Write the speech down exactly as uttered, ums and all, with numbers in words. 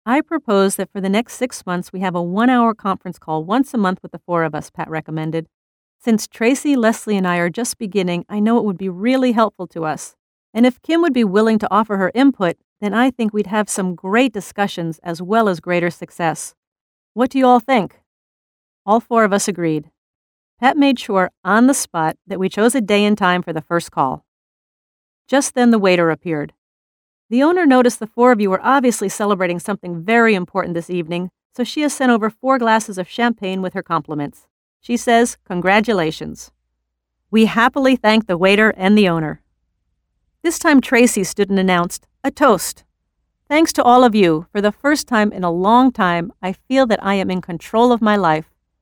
I propose that for the next six months we have a one-hour conference call once a month with the four of us, Pat recommended. Since Tracy, Leslie, and I are just beginning, I know it would be really helpful to us. And if Kim would be willing to offer her input, then I think we'd have some great discussions as well as greater success. What do you all think? All four of us agreed. Pat made sure, on the spot, that we chose a day and time for the first call. Just then the waiter appeared. The owner noticed the four of you were obviously celebrating something very important this evening, so she has sent over four glasses of champagne with her compliments. She says, "Congratulations." We happily thanked the waiter and the owner. This time Tracy stood and announced, "A toast. Thanks to all of you, for the first time in a long time, I feel that I am in control of my life.